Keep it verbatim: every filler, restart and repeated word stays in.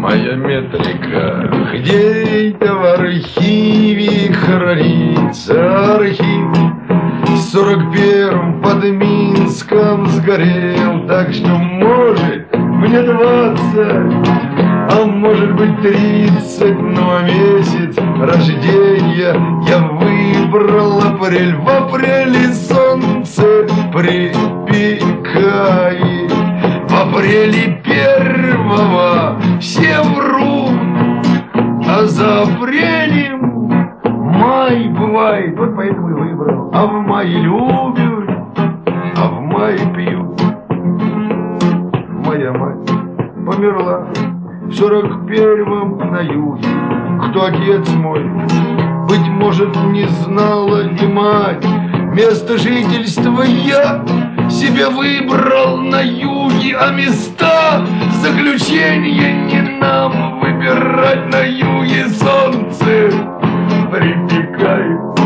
моя метрика. Где это в архиве хранится архив? В сорок первом под Минском сгорел, так что может мне двадцать, а может быть тридцать, ну а месяц рождения я выбрал апрель. В апреле солнце припекает, в апреле первого все врут, а за апрелем май бывает, вот поэтому и выбрал. А в мае любят, а в мае пьют. Моя мать померла в сорок первом на юге. Кто отец мой? Быть может, не знала ни мать. Место жительства я себе выбрал на юге, а места заключения не нам выбирать. На юге солнце припекает,